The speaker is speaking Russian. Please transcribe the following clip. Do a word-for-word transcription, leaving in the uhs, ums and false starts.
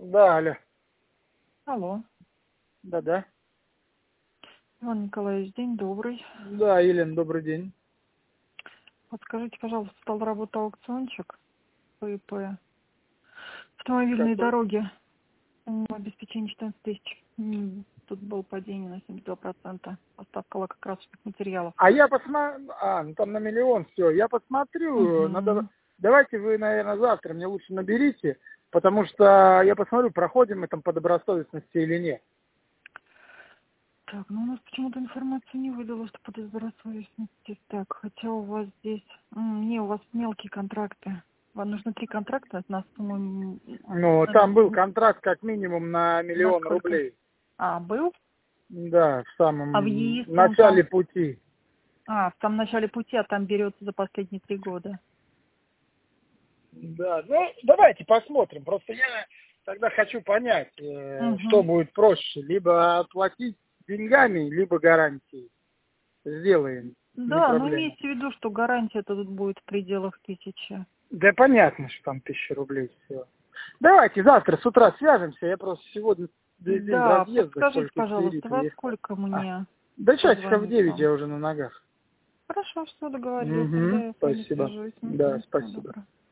Да, алло. Алло. Да-да. Иван Николаевич, день добрый. Да, Елена, добрый день. Подскажите, пожалуйста, стал работать аукциончик по ИП. Автомобильные Какой? дороги. М, Обеспечение четырнадцать тысяч. М, Тут было падение на семьдесят два процента. Поставка лакокрасочных материалов. А я посмотрю... А, ну там на миллион все. Я посмотрю. Надо... Угу. Давайте вы, наверное, завтра мне лучше наберите, потому что я посмотрю, проходим мы там по добросовестности или нет. Так, ну у нас почему-то информация не выдала, что по добросовестности. Так, хотя у вас здесь... М, Не, у вас мелкие контракты. Вам нужно три контракта на сумму... м, Ну, На, там был контракт как минимум на на миллион сколько? рублей. А, был? Да, в А в самом ЕИС он начале там... пути. А, в самом начале пути, а там берется за последние три года. Да, ну давайте посмотрим. Просто я тогда хочу понять, э, что Угу. будет проще. Либо оплатить деньгами, либо гарантией. Сделаем, не Да, но проблема. имейте в виду, что гарантия тут будет в пределах тысячи. Да понятно, что там тысяча рублей всего. Давайте завтра с утра свяжемся. Я просто сегодня весь день в Да, разъездах, подскажите, только из Твери пожалуйста, во приехал. сколько А, мне до часиков в позвонить девять вам? я уже на ногах. Хорошо, все, договорились, тогда Угу, я с вами спасибо. свяжусь. Да, Угу. Всего спасибо. доброго.